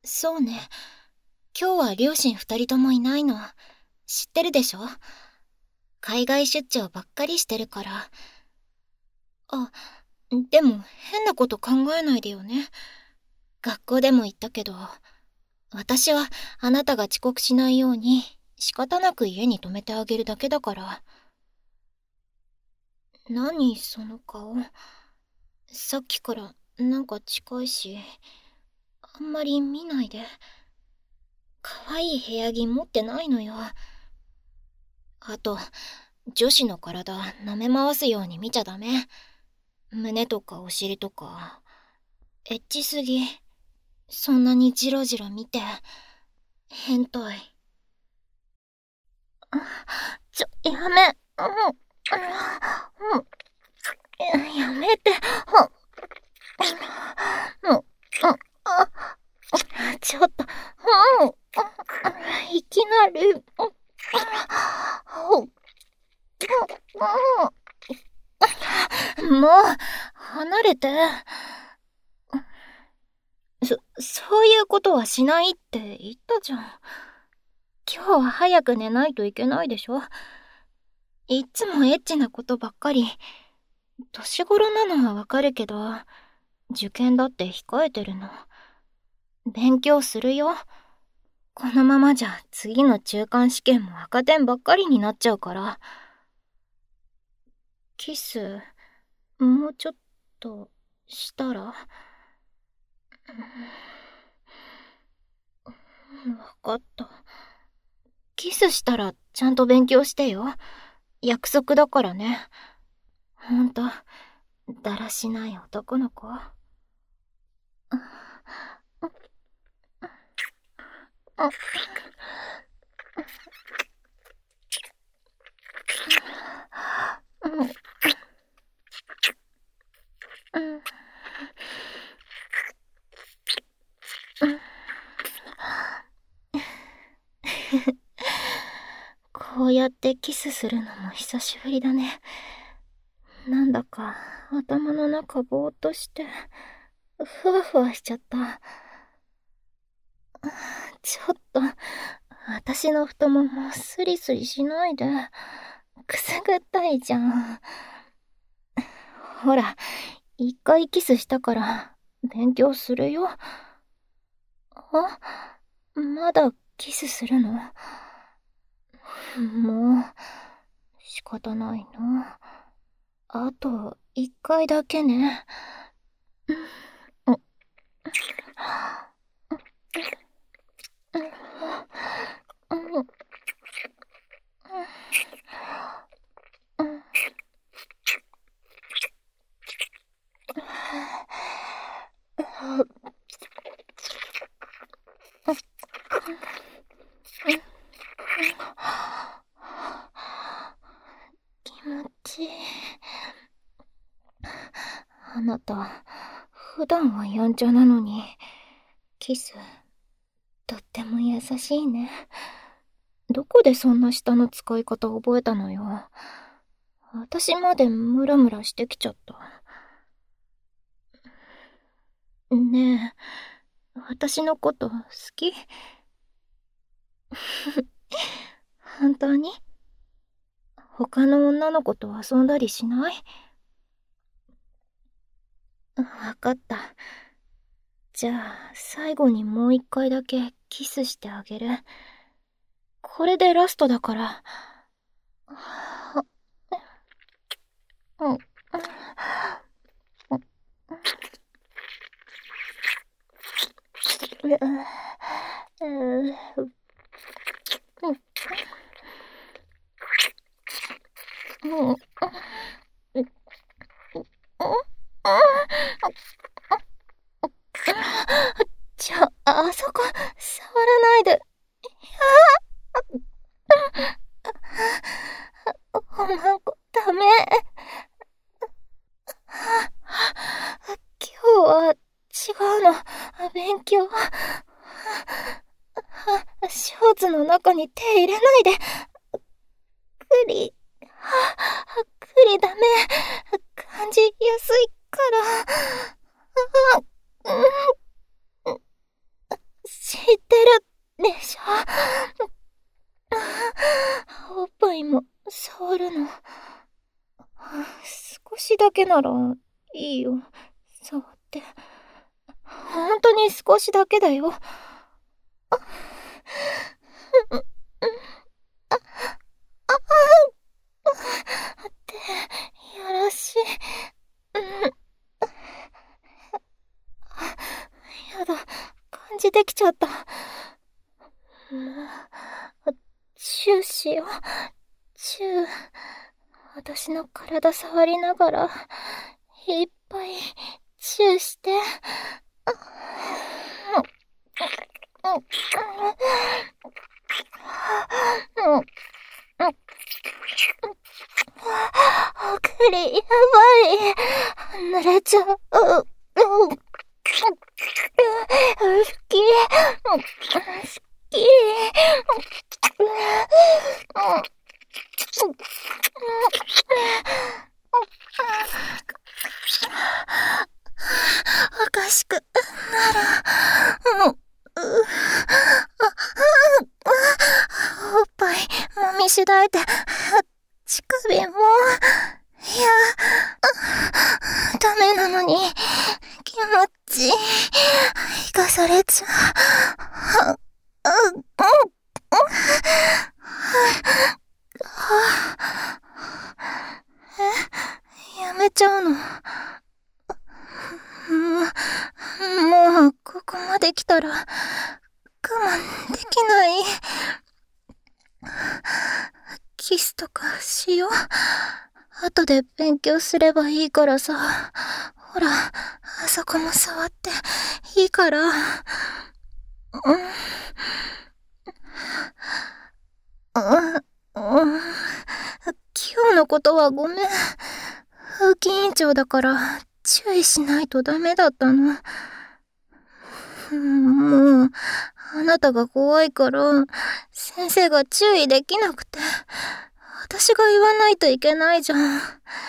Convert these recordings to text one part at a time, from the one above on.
そうね。今日は両親二人ともいないの。知ってるでしょ？海外出張ばっかりしてるから。あ、でも変なこと考えないでよね。学校でも言ったけど、私はあなたが遅刻しないように仕方なく家に泊めてあげるだけだから。何その顔。さっきからなんか近いし、あんまり見ないで。可愛い部屋着持ってないのよ。あと、女子の体舐め回すように見ちゃダメ。胸とかお尻とか。エッチすぎ。そんなにジロジロ見て。変態。やめ。やめて。ちょっと。いきなり。もう、離れて。そういうことはしないって言ったじゃん。今日は早く寝ないといけないでしょ。いつもエッチなことばっかり。年頃なのはわかるけど、受験だって控えてるの。勉強するよ。このままじゃ次の中間試験も赤点ばっかりになっちゃうから。キス、もうちょっとしたら？わかった。キスしたらちゃんと勉強してよ。約束だからね。ほんと、だらしない男の子。こうやってキスするのも久しぶりだね。なんだか頭の中ぼーっとして、ふわふわしちゃった。ちょっと、私の太ももスリスリしないで。くすぐったいじゃん。ほら、一回キスしたから、勉強するよ。まだキスするの？もう、仕方ないな。あと一回だけね。気持ちいい。あなた、普段はやんちゃなのに、キス、とっても優しいね。どこでそんな舌の使い方覚えたのよ。私までムラムラしてきちゃった。ねえ、私のこと好き？本当に？他の女の子と遊んだりしない？わかった。じゃあ、最後にもう一回だけキスしてあげる。これでラストだから。あそこ、触らないで。おまんこ、ダメ。今日は違うの。勉強。ショーツの中に手入れないで。クリ、クリダメ。感じやすいから。 るでしょ。おっぱいも触るの。少しだけならいいよ。触って。本当に少しだけだよ。ってやらしい。やだ、感じてきちゃった。もう、チューしよう。チュー。私の体触りながら、いっぱいチューして。おくり、やばい。濡れちゃう。好き。好き。おかしくなる。おっぱい揉みしだいて、乳首も、いや、ダメなのに、気持ちいい。生かされちゃう。やめちゃうの。もう、ここまで来たら、我慢できない。キスとかしよう。後で勉強すればいいからさ。ほら、あそこも触っていいから。今日のことはごめん。風紀委員長だから注意しないとダメだったの。もう、あなたが怖いから、先生が注意できなくて、私が言わないといけないじゃん。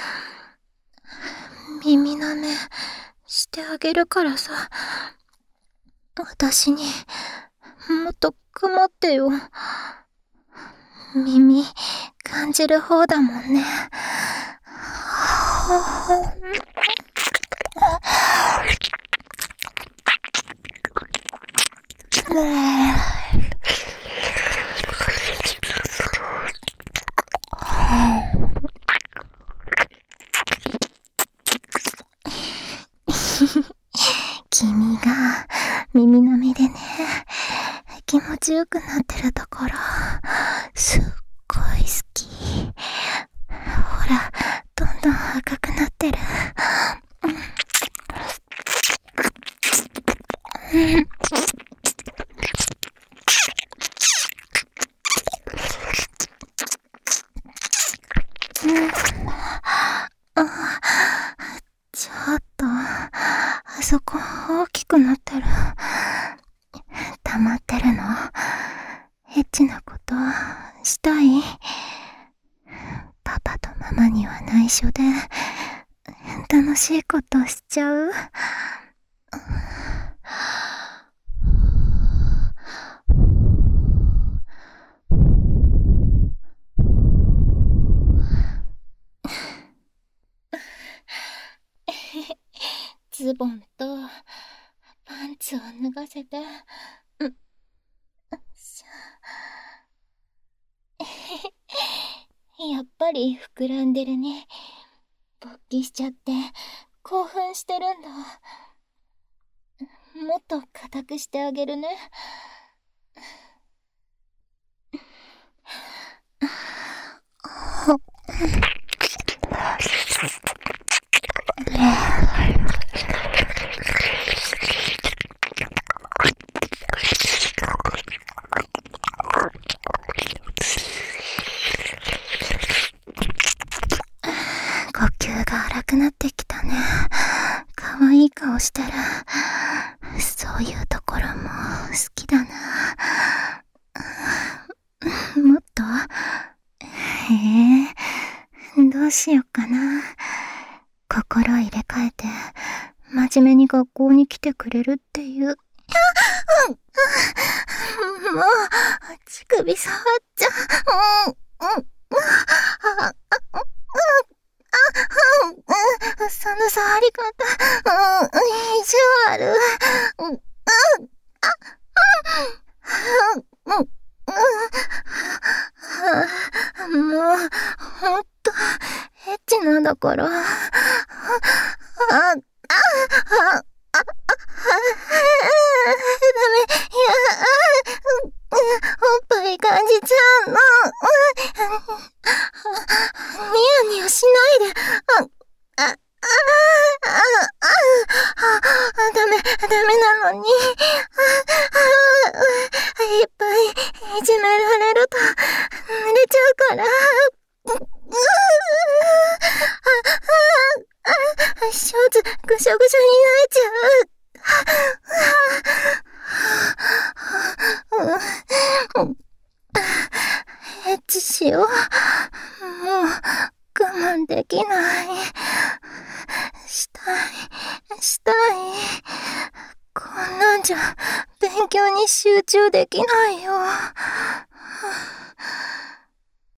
耳舐めしてあげるからさ、私にもっと構ってよ。耳感じる方だもんね。君が耳舐めでね、気持ちよくなってるところ、すっごい好き。ほら、どんどん赤くなってる。ちょっと、あそこ大きくなってる。溜まってるの？エッチなことしたい？パパとママには内緒で楽しいことしちゃう？ズボンとパンツを脱がせて。やっぱり膨らんでるね。勃起しちゃって興奮してるんだ。もっと硬くしてあげるね。呼吸が荒くなってきたね。可愛い顔してる。そういうところも好きだな。もっと？どうしよっかな。心入れ替えて真面目に学校に来てくれるっていう。 もう、乳首触っちゃう。その触り方、意地悪。もう、ほんと、エッチなんだから。ダメ、おっぱい感じちゃうの。ニヤニヤしないで。ダメなのに。いっぱいいじめられると、濡れちゃうから。ショーツぐしょぐしょになっちゃう。エッチしよう。もう我慢できない。したい。こんなんじゃ勉強に集中できないよ。